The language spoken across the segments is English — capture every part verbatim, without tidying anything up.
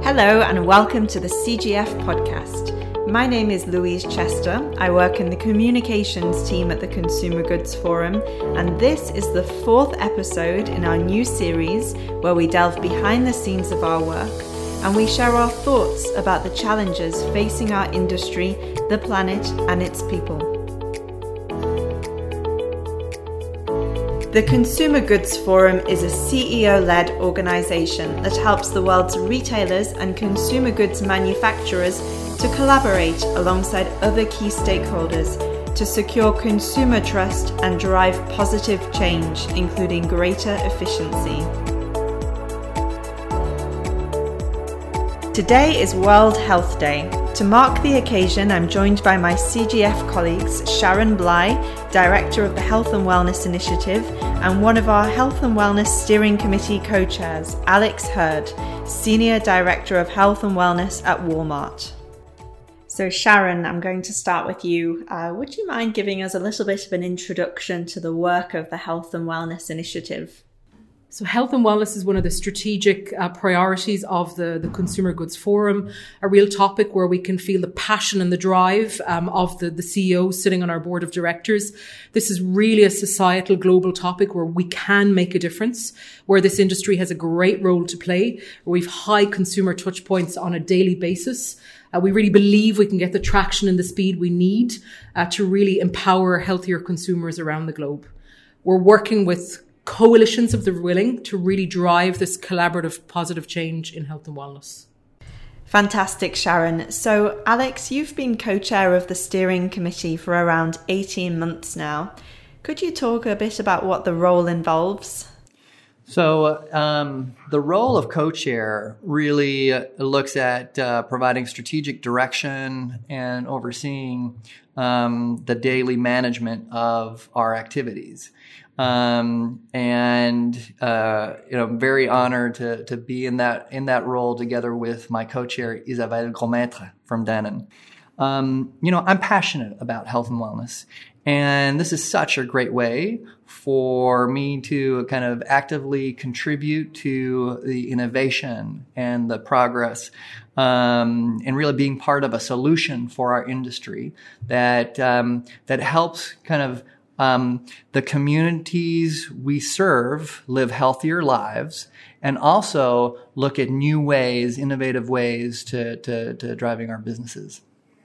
Hello and welcome to the C G F podcast. My name is Louise Chester. I work in the communications team at the Consumer Goods Forum, and this is the fourth episode in our new series where we delve behind the scenes of our work and we share our thoughts about the challenges facing our industry, the planet, and its people. The Consumer Goods Forum is a C E O-led organisation that helps the world's retailers and consumer goods manufacturers to collaborate alongside other key stakeholders to secure consumer trust and drive positive change, including greater efficiency. Today is World Health Day. To mark the occasion, I'm joined by my C G F colleagues, Sharon Bly, Director of the Health and Wellness Initiative, and one of our Health and Wellness Steering Committee co-chairs, Alex Hurd, Senior Director of Health and Wellness at Walmart. So Sharon, I'm going to start with you. Uh, would you mind giving us a little bit of an introduction to the work of the Health and Wellness Initiative? So health and wellness is one of the strategic uh, priorities of the, the Consumer Goods Forum, a real topic where we can feel the passion and the drive um, of the, the C E O sitting on our board of directors. This is really a societal global topic where we can make a difference, where this industry has a great role to play, where we've high consumer touch points on a daily basis. Uh, we really believe we can get the traction and the speed we need uh, to really empower healthier consumers around the globe. We're working with coalitions of the willing to really drive this collaborative positive change in health and wellness. Fantastic, Sharon. So Alex, you've been co-chair of the steering committee for around eighteen months now. Could you talk a bit about what the role involves? So um, the role of co-chair really uh, looks at uh, providing strategic direction and overseeing um, the daily management of our activities. Um, and, uh, you know, I'm very honored to, to be in that, in that role together with my co-chair, Isabelle Grosmaître from Danone. Um, you know, I'm passionate about health and wellness, and this is such a great way for me to kind of actively contribute to the innovation and the progress, um, and really being part of a solution for our industry that, um, that helps kind of Um, the communities we serve live healthier lives, and also look at new ways, innovative ways to, to, to driving our businesses.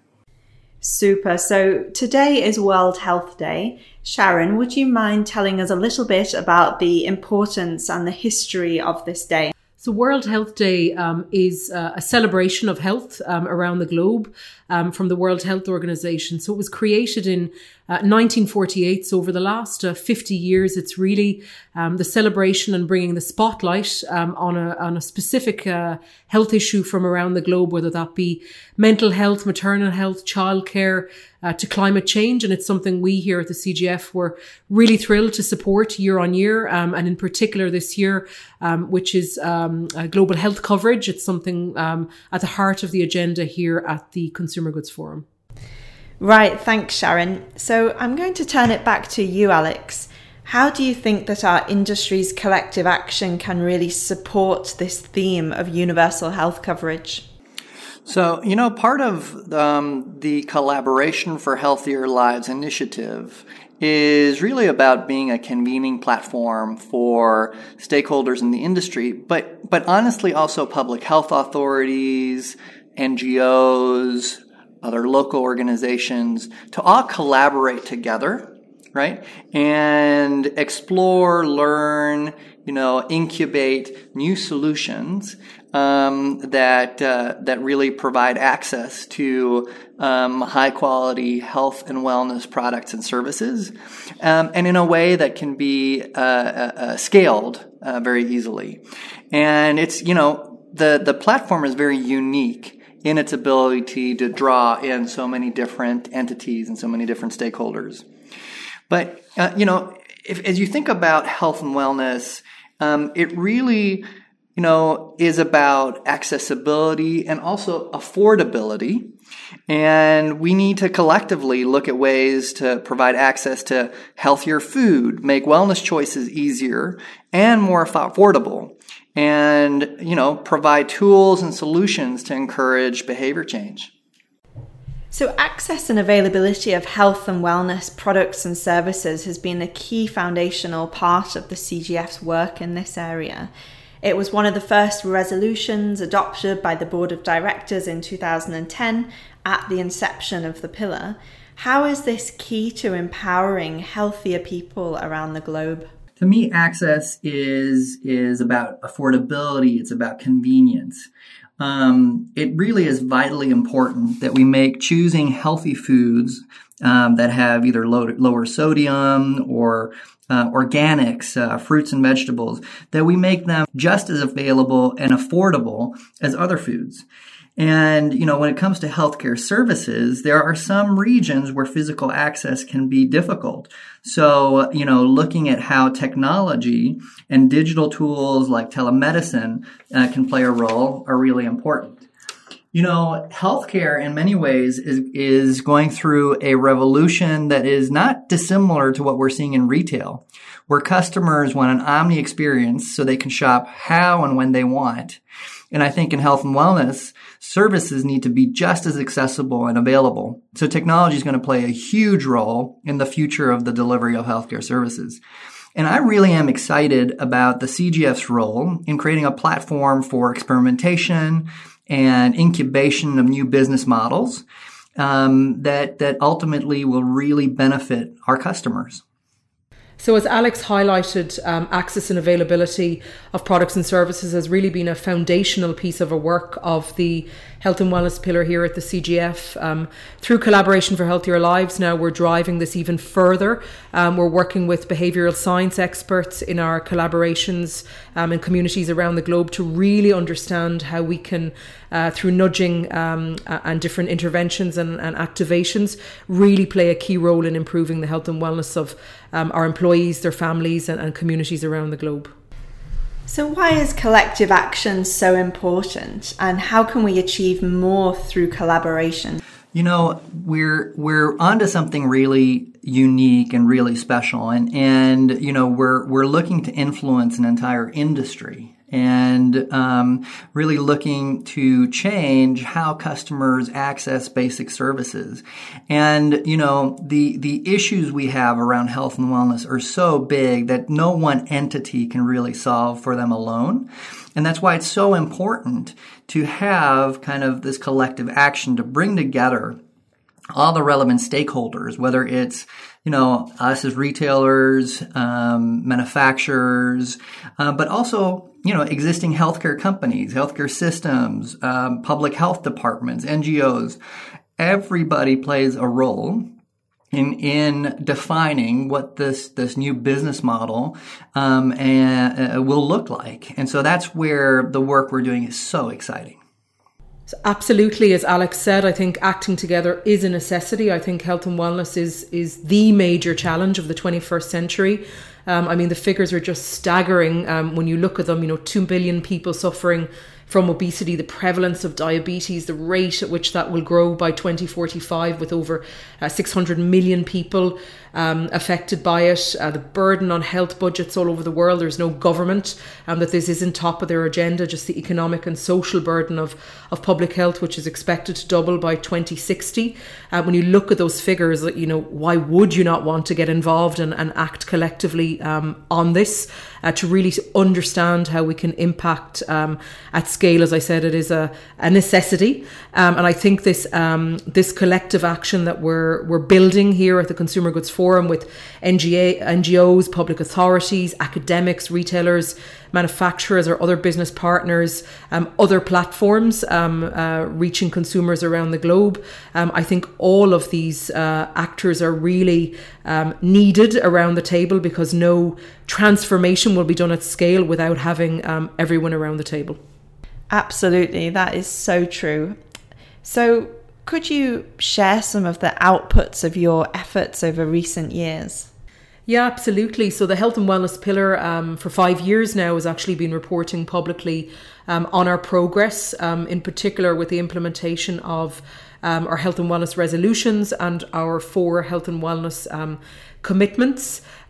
Super. So today is World Health Day. Sharon, would you mind telling us a little bit about the importance and the history of this day? So World Health Day um, is uh, a celebration of health um, around the globe um, from the World Health Organization. So it was created in uh, nineteen forty-eight. So over the last uh, fifty years, it's really um, the celebration and bringing the spotlight um, on a on a specific uh, health issue from around the globe, whether that be mental health, maternal health, childcare, uh, to climate change. And it's something we here at the C G F were really thrilled to support year on year, um, and in particular this year, um, which is um, uh, global health coverage. It's something um, at the heart of the agenda here at the Consumer Goods Forum. Right, thanks, Sharon. So I'm going to turn it back to you, Alex. How do you think that our industry's collective action can really support this theme of universal health coverage? So, you know, part of um, the Collaboration for Healthier Lives initiative is really about being a convening platform for stakeholders in the industry, but but honestly also public health authorities, N G Os, other local organizations, to all collaborate together, right? And explore, learn, you know, incubate new solutions um, that uh, that really provide access to um, high quality health and wellness products and services, um, and in a way that can be uh, uh, scaled uh, very easily. And it's, you know, the the platform is very unique in its ability to draw in so many different entities and so many different stakeholders. But, uh, you know, if, as you think about health and wellness, um, it really, you know, is about accessibility and also affordability. And we need to collectively look at ways to provide access to healthier food, make wellness choices easier and more affordable. and, you know, provide tools and solutions to encourage behavior change. So access and availability of health and wellness products and services has been a key foundational part of the C G F's work in this area. It was one of the first resolutions adopted by the Board of Directors in two thousand ten at the inception of the pillar. How is this key to empowering healthier people around the globe? To me, access is is about affordability. It's about convenience. Um, it really is vitally important that we make choosing healthy foods um, that have either low, lower sodium or uh, organics, uh, fruits and vegetables, that we make them just as available and affordable as other foods. And, you know, when it comes to healthcare services, there are some regions where physical access can be difficult. So, you know, looking at how technology and digital tools like telemedicine uh, can play a role are really important. You know, healthcare in many ways is, is going through a revolution that is not dissimilar to what we're seeing in retail, where customers want an omni experience so they can shop how and when they want. And I think in health and wellness, services need to be just as accessible and available. So technology is going to play a huge role in the future of the delivery of healthcare services. And I really am excited about the C G F's role in creating a platform for experimentation and incubation of new business models um, that that ultimately will really benefit our customers. So as Alex highlighted, um, access and availability of products and services has really been a foundational piece of a work of the health and wellness pillar here at the C G F. Um, through Collaboration for Healthier Lives now, we're driving this even further. Um, we're working with behavioural science experts in our collaborations um, in communities around the globe to really understand how we can, uh, through nudging um, and different interventions and, and activations, really play a key role in improving the health and wellness of um, our employees, their families and, and communities around the globe. So why is collective action so important, and how can we achieve more through collaboration? You know, we're we're onto something really unique and really special, and and you know we're we're looking to influence an entire industry, and um, really looking to change how customers access basic services. And you know the the issues we have around health and wellness are so big that no one entity can really solve for them alone. And that's why it's so important to have kind of this collective action to bring together all the relevant stakeholders, whether it's, you know, us as retailers, um, manufacturers, uh, but also, you know, existing healthcare companies, healthcare systems, um, public health departments, N G Os. Everybody plays a role in in defining what this this new business model um, and, uh, will look like. And so that's where the work we're doing is so exciting. So absolutely, as Alex said, I think acting together is a necessity. I think health and wellness is is the major challenge of the twenty-first century. Um, I mean, the figures are just staggering um, when you look at them. You know, two billion people suffering from obesity, the prevalence of diabetes, the rate at which that will grow by twenty forty-five with over uh, six hundred million people um, affected by it, uh, the burden on health budgets all over the world. There's no government um, that this isn't top of their agenda, just the economic and social burden of, of public health, which is expected to double by twenty sixty. Uh, when you look at those figures, you know, why would you not want to get involved and, and act collectively um, on this uh, to really understand how we can impact um, at scale? As I said, it is a, a necessity. Um, and I think this um, this collective action that we're we're building here at the Consumer Goods Forum with N G A, N G Os, public authorities, academics, retailers, manufacturers or other business partners, um, other platforms um, uh, reaching consumers around the globe. Um, I think all of these uh, actors are really um, needed around the table, because no transformation will be done at scale without having um, everyone around the table. Absolutely, that is so true. So could you share some of the outputs of your efforts over recent years? Yeah, absolutely. So the health and wellness pillar um, for five years now has actually been reporting publicly um, on our progress, um, in particular with the implementation of um, our health and wellness resolutions and our four health and wellness um, commitments.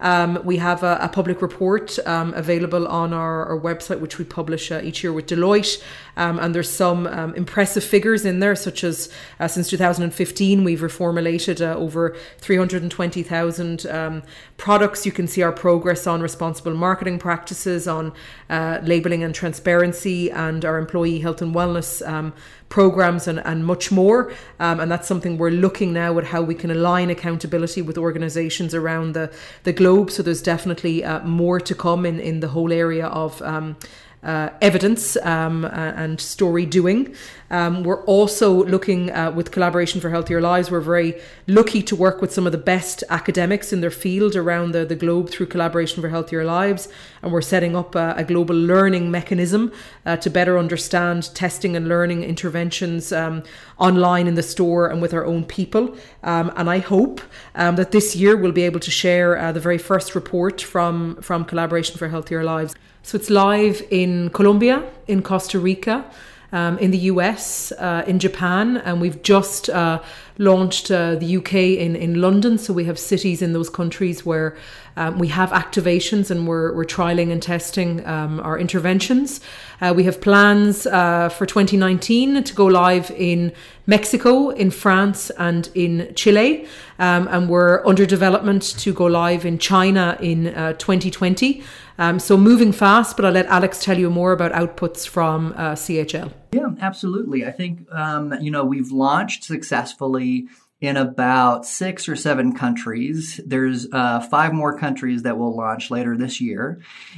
Um, we have a, a public report um, available on our, our website, which we publish uh, each year with Deloitte. Um, and there's some um, impressive figures in there, such as uh, since two thousand fifteen, we've reformulated uh, over three hundred twenty thousand um, products. You can see our progress on responsible marketing practices, on uh, labeling and transparency, and our employee health and wellness um, programs, and, and much more. Um, and that's something we're looking now at, how we can align accountability with organizations around the, the globe. So there's definitely uh, more to come in, in the whole area of um, Uh, evidence um, uh, and story doing. Um, we're also looking uh, with Collaboration for Healthier Lives. We're very lucky to work with some of the best academics in their field around the, the globe through Collaboration for Healthier Lives. And we're setting up a, a global learning mechanism uh, to better understand testing and learning interventions um, online in the store and with our own people. Um, and I hope um, that this year we'll be able to share uh, the very first report from, from Collaboration for Healthier Lives. So it's live in Colombia, in Costa Rica, um, in the U S, uh, in Japan, and we've just uh, launched uh, the U K in, in London. So we have cities in those countries where um, we have activations, and we're, we're trialing and testing um, our interventions. Uh, we have plans uh, for twenty nineteen to go live in Mexico, in France, and in Chile. Um, and we're under development to go live in China in uh, twenty twenty. Um, so moving fast, but I'll let Alex tell you more about outputs from uh, C H L. Yeah, absolutely. I think, um, you know, we've launched successfully in about six or seven countries. There's uh, five more countries that will launch later this year.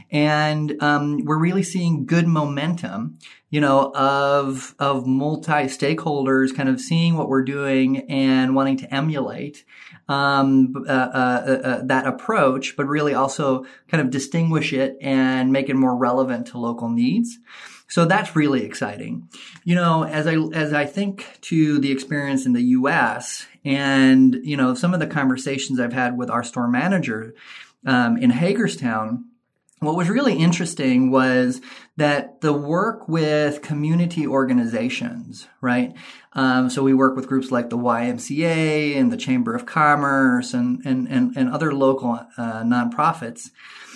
And um, we're really seeing good momentum, you know, of of multi-stakeholders kind of seeing what we're doing and wanting to emulate um, uh, uh, uh, that approach, but really also kind of distinguish it and make it more relevant to local needs. So that's really exciting. You know, as I as I think to the experience in the U S and, you know, some of the conversations I've had with our store manager um, in Hagerstown, what was really interesting was that the work with community organizations, right? Um, so we work with groups like the Y M C A and the Chamber of Commerce and and and, and other local uh, nonprofits.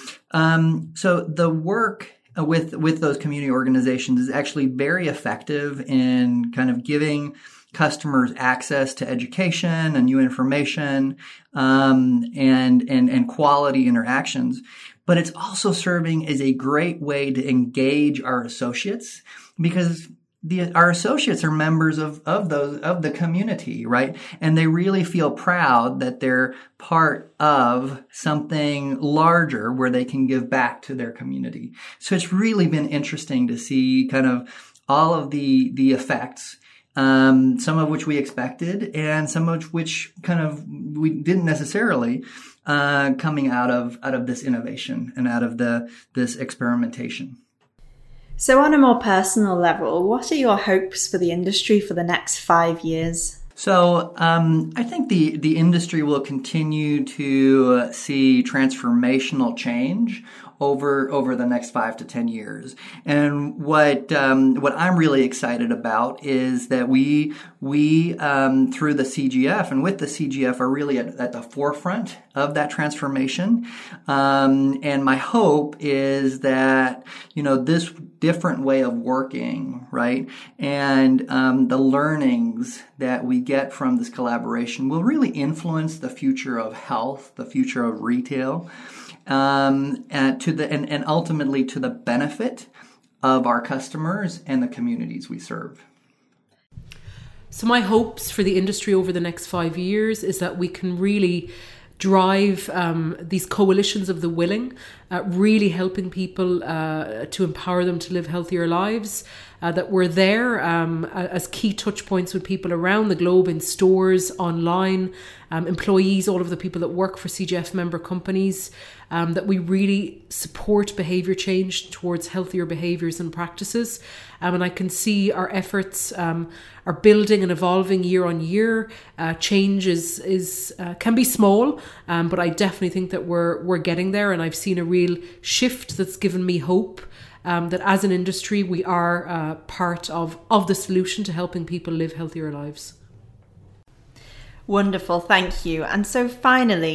Um, so the work with with those community organizations is actually very effective in kind of giving customers access to education and new information um, and and and quality interactions. But it's also serving as a great way to engage our associates, because the, our associates are members of, of those, of the community, right? And they really feel proud that they're part of something larger where they can give back to their community. So it's really been interesting to see kind of all of the, the effects, um, some of which we expected and some of which kind of we didn't necessarily, uh, coming out of, out of this innovation and out of the, this experimentation. So on a more personal level, what are your hopes for the industry for the next five years? So um, I think the, the industry will continue to see transformational change over over the next five to ten years. And what um, what I'm really excited about is that we we um, through the C G F and with the C G F are really at, at the forefront of that transformation. Um, and my hope is that, you know, this different way of working, right, and um, the learnings that we get from this collaboration will really influence the future of health, the future of retail. Um, and to the and, and ultimately to the benefit of our customers and the communities we serve. So my hopes for the industry over the next five years is that we can really drive um, these coalitions of the willing, uh, really helping people uh, to empower them to live healthier lives, uh, that we're there um, as key touch points with people around the globe in stores, online, um, employees, all of the people that work for C G F member companies, um, that we really support behaviour change towards healthier behaviours and practices. Um, and I can see our efforts um, are building and evolving year on year. Uh, change is, is uh, can be small, um, but I definitely think that we're we're getting there. And I've seen a real shift that's given me hope um, that as an industry we are uh, part of, of the solution to helping people live healthier lives. Wonderful, thank you. And so finally,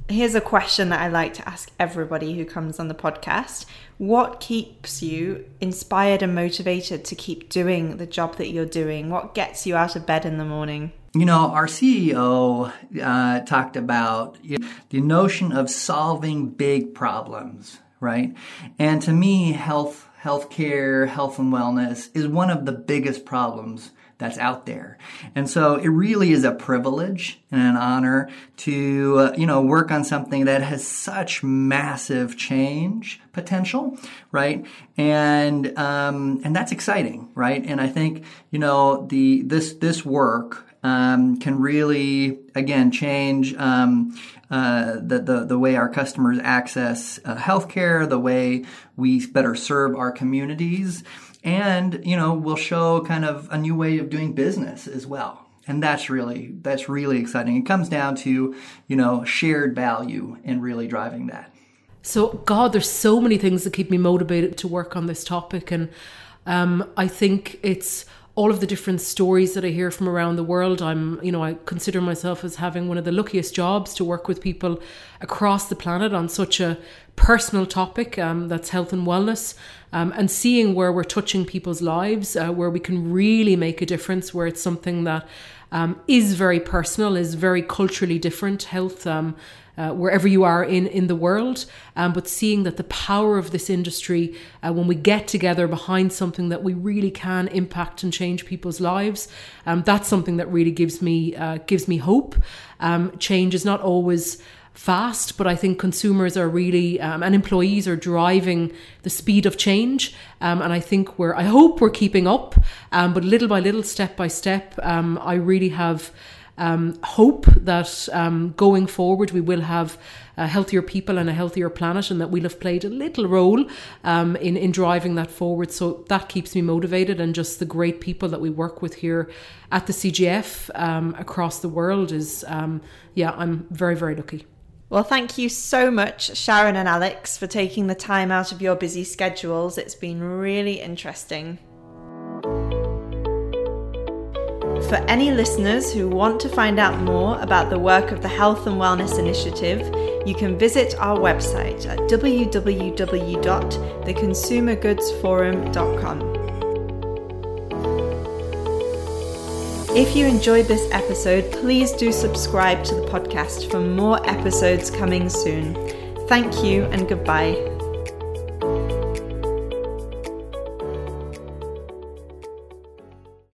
Here's a question that I like to ask everybody who comes on the podcast. What keeps you inspired and motivated to keep doing the job that you're doing? What gets you out of bed in the morning? You know, our C E O uh, talked about you know, the notion of solving big problems, right? And to me, health, healthcare, health and wellness is one of the biggest problems that's out there. And so it really is a privilege and an honor to, uh, you know, work on something that has such massive change potential, right? And, um, and that's exciting, right? And I think, you know, the, this, this work, um, can really, again, change, um, uh, the, the, the way our customers access uh, healthcare, the way we better serve our communities. And, you know, we'll show kind of a new way of doing business as well. And that's really, that's really exciting. It comes down to, you know, shared value and really driving that. So, God, there's so many things that keep me motivated to work on this topic. And um, I think it's all of the different stories that I hear from around the world. I'm, you know, I consider myself as having one of the luckiest jobs to work with people across the planet on such a personal topic, um, that's health and wellness, um, and seeing where we're touching people's lives, uh, where we can really make a difference, where it's something that um, is very personal, is very culturally different, health, um, Uh, wherever you are in, in the world, um, but seeing that the power of this industry, uh, when we get together behind something that we really can impact and change people's lives, um, that's something that really gives me uh, gives me hope. Um, change is not always fast, but I think consumers are really um, and employees are driving the speed of change, um, and I think we're I hope we're keeping up, um, but little by little, step by step, um, I really have Um, hope that um, going forward we will have uh, healthier people and a healthier planet, and that we'll have played a little role um, in, in driving that forward. So that keeps me motivated, and just the great people that we work with here at the C G F um, across the world is, um, yeah, I'm very, very lucky. Well, thank you so much, Sharon and Alex, for taking the time out of your busy schedules. It's been really interesting. For any listeners who want to find out more about the work of the Health and Wellness Initiative, you can visit our website at w w w dot the consumer goods forum dot com. If you enjoyed this episode, please do subscribe to the podcast for more episodes coming soon. Thank you and goodbye.